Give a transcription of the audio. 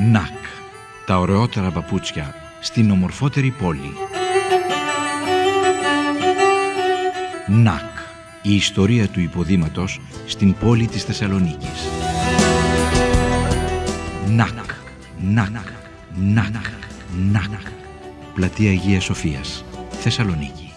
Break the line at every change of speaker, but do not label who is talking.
ΝΑΚ. Τα ωραιότερα παπούτσια στην ομορφότερη πόλη. ΝΑΚ. Η ιστορία του υποδήματος στην πόλη της Θεσσαλονίκης. ΝΑΚ. ΝΑΚ. ΝΑΚ. ΝΑΚ. Πλατεία Αγίας Σοφίας, Θεσσαλονίκη.